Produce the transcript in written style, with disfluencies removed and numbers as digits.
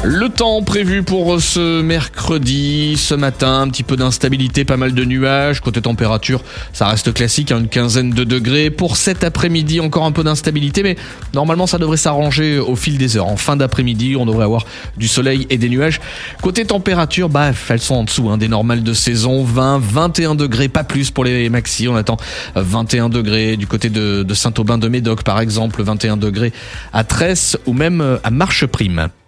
Le temps prévu pour ce mercredi, ce matin, un petit peu d'instabilité, pas mal de nuages. Côté température, ça reste classique, une quinzaine de degrés. Pour cet après-midi, encore un peu d'instabilité, mais normalement ça devrait s'arranger au fil des heures. En fin d'après-midi, on devrait avoir du soleil et des nuages. Côté température, elles sont en dessous des normales de saison. 20, 21 degrés, pas plus pour les maxi. On attend 21 degrés du côté de Saint-Aubin de Médoc, par exemple, 21 degrés à Tresse ou même à Marcheprime.